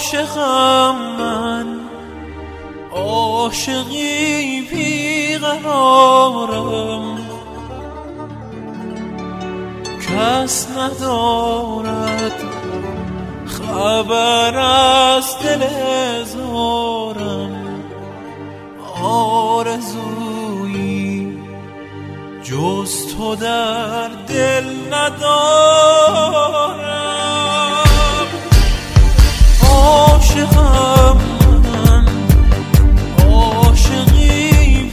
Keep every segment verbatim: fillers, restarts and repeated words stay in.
عاشقم من، عاشقی بیقرارم، کس ندارد خبر از دل زارم. آرزویی جز تو در دل ندارم. عاشقم من، عاشقی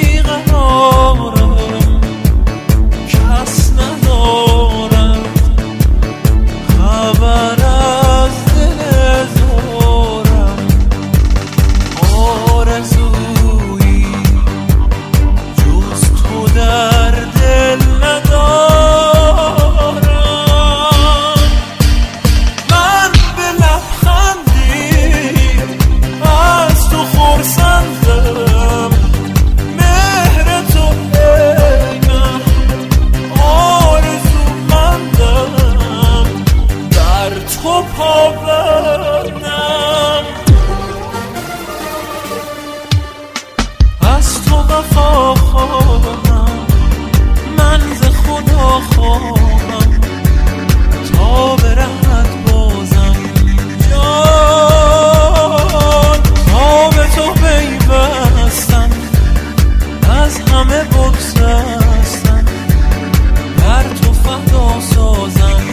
بیقرارم، کس ندارد خبر از دل زارم. آرزویی جز تو در دل ندارم. من به لبخندی از تو خرسندم، مهر تو ای من آرزومندم، در تو پابندم. از تو وفا خواهم، من ز خدا خواهم تا برهد بازم جان. تا به تو پیوستم، از همه بگسستم، بر تو فدا سازم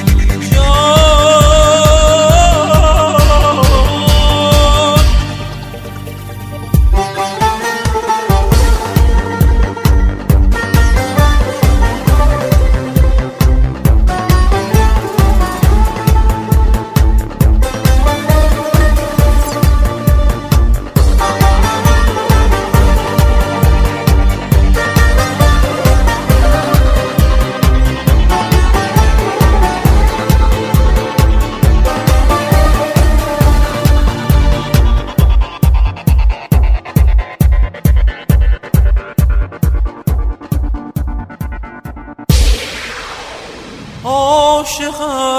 جان. عاشقم